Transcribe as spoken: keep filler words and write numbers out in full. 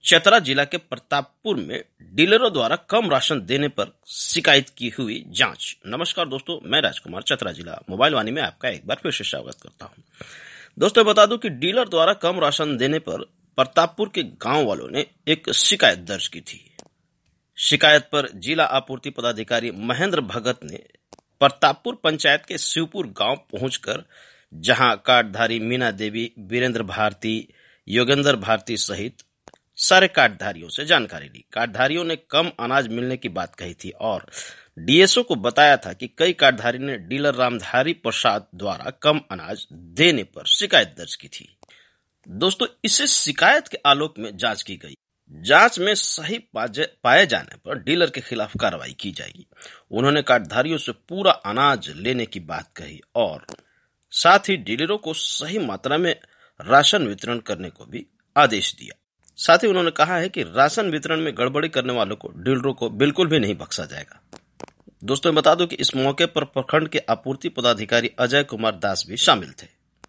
चतरा जिला के प्रतापपुर में डीलरों द्वारा कम राशन देने पर शिकायत की हुई जांच। नमस्कार दोस्तों, मैं राजकुमार चतरा जिला मोबाइल वाणी में आपका एक बार फिर से स्वागत करता हूं। दोस्तों बता दूं कि डीलर द्वारा कम राशन देने पर प्रतापपुर के गांव वालों ने एक शिकायत दर्ज की थी। शिकायत पर जिला आपूर्ति पदाधिकारी महेंद्र भगत ने प्रतापपुर पंचायत के शिवपुर गांव पहुंचकर जहां कार्डधारी मीना देवी, वीरेंद्र भारती, योगेंद्र भारती सहित सारे कार्डधारियों से जानकारी ली। कार्डधारियों ने कम अनाज मिलने की बात कही थी और डीएसओ को बताया था कि कई कार्डधारी ने डीलर रामधारी प्रसाद द्वारा कम अनाज देने पर शिकायत दर्ज की थी। दोस्तों, इसे शिकायत के आलोक में जांच की गई। जांच में सही पाए जाने पर डीलर के खिलाफ कार्रवाई की जाएगी। उन्होंने कार्डधारियों से पूरा अनाज लेने की बात कही और साथ ही डीलरों को सही मात्रा में राशन वितरण करने को भी आदेश दिया। साथ ही उन्होंने कहा है कि राशन वितरण में गड़बड़ी करने वालों को, डीलरों को बिल्कुल भी नहीं बख्शा जाएगा। दोस्तों बता दूं कि इस मौके पर प्रखंड के आपूर्ति पदाधिकारी अजय कुमार दास भी शामिल थे।